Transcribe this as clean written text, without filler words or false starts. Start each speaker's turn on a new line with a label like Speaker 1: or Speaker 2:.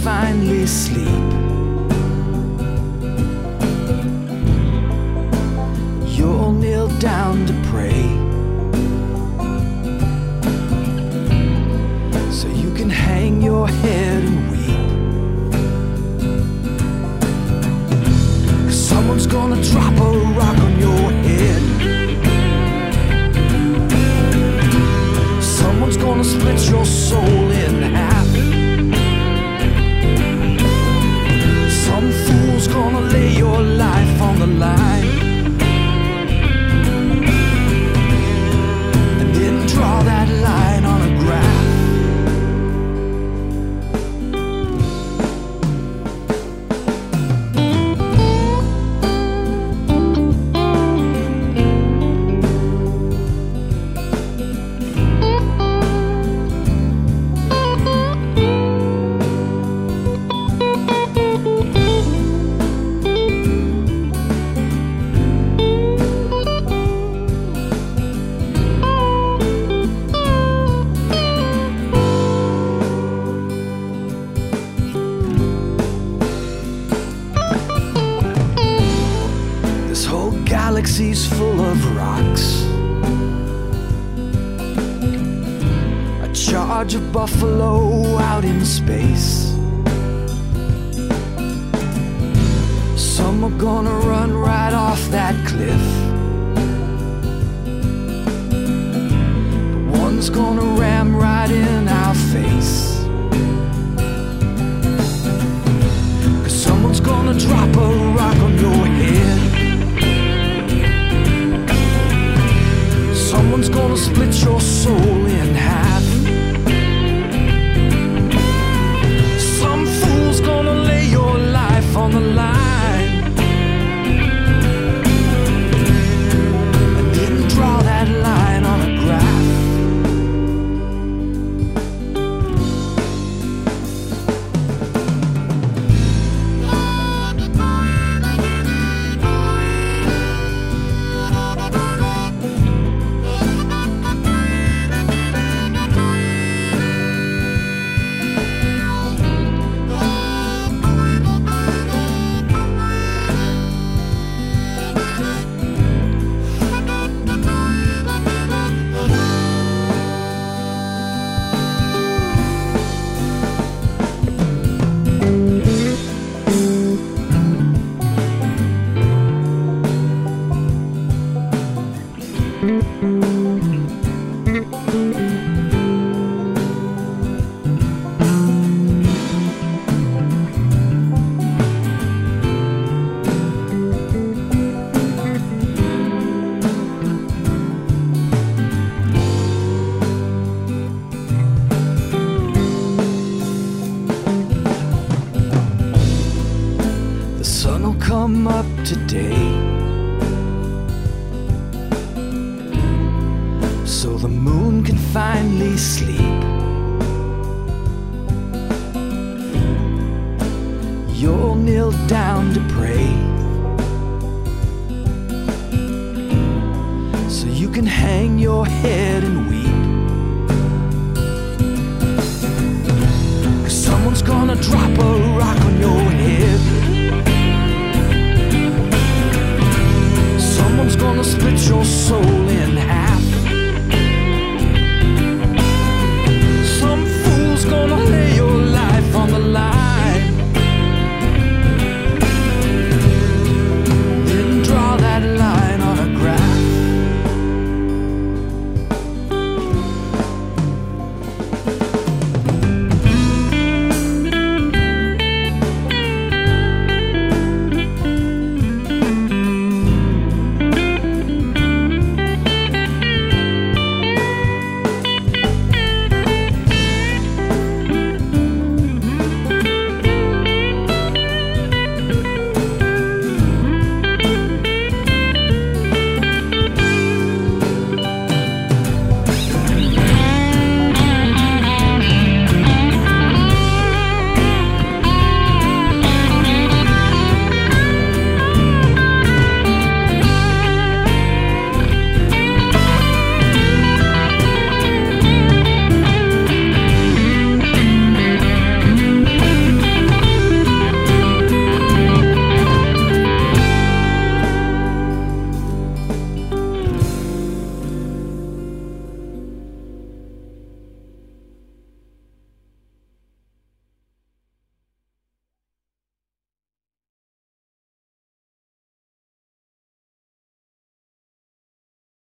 Speaker 1: finally sleep, you'll kneel down to pray, so you can hang your head and weep. 'Cause someone's gonna drop a rock on your head. Someone's gonna split your soul in half. Some fool's gonna lay your life on the line, and then draw that line on a graph. Galaxies full of rocks, a charge of buffalo out in space. Some are gonna run right off that cliff, but one's gonna ram right in our face. 'Cause someone's gonna drop a rock on your head. Someone's gonna split your soul in half. Some fool's gonna lay your life on the line, and then draw that line on a graph. The sun will come up today, so the moon can finally sleep. You'll kneel down to pray, so you can hang your head and weep. 'Cause someone's gonna drop a